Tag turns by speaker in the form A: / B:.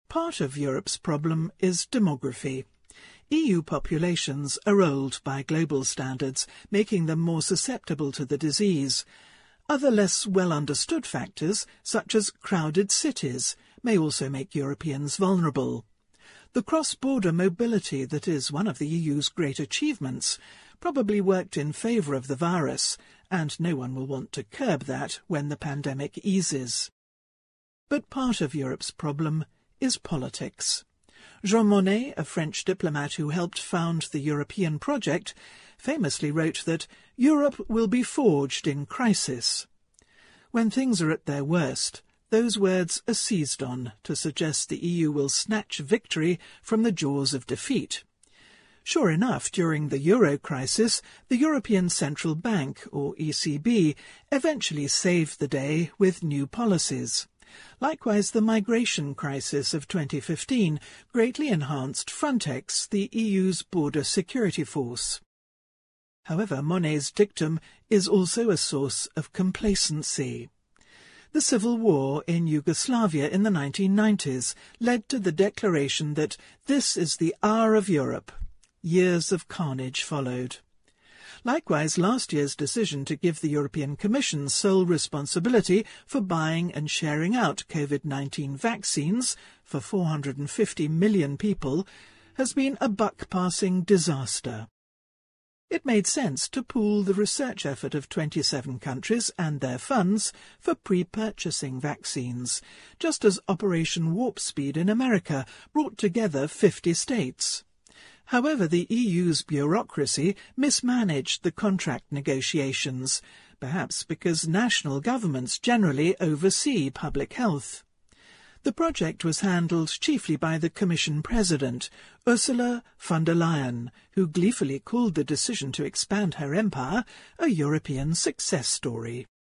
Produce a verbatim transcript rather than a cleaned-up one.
A: Part of Europe's problem is demography. E U populations are old by global standards, making them more susceptible to the disease. Other less well-understood factors, such as crowded cities, may also make Europeans vulnerable. The cross-border mobility that is one of the E U's great achievements probably worked in favour of the virus, and no one will want to curb that when the pandemic eases. But part of Europe's problem is politics. Jean Monnet, a French diplomat who helped found the European project, famously wrote that Europe will be forged in crisis. When things are at their worst, those words are seized on to suggest the E U will snatch victory from the jaws of defeat. Sure enough, during the euro crisis, the European Central Bank, or E C B, eventually saved the day with new policies. Likewise, the migration crisis of twenty fifteen greatly enhanced Frontex, the E U's border security force. However, Monnet's dictum is also a source of complacency. The civil war in Yugoslavia in the nineteen nineties led to the declaration that this is the hour of Europe. Years of carnage followed. Likewise, last year's decision to give the European Commission sole responsibility for buying and sharing out COVID nineteen vaccines for four hundred fifty million people has been a buck-passing disaster. It made sense to pool the research effort of twenty-seven countries and their funds for pre-purchasing vaccines, just as Operation Warp Speed in America brought together fifty states. However, the E U's bureaucracy mismanaged the contract negotiations, perhaps because national governments generally oversee public health. The project was handled chiefly by the Commission President, Ursula von der Leyen, who gleefully called the decision to expand her empire a European success story.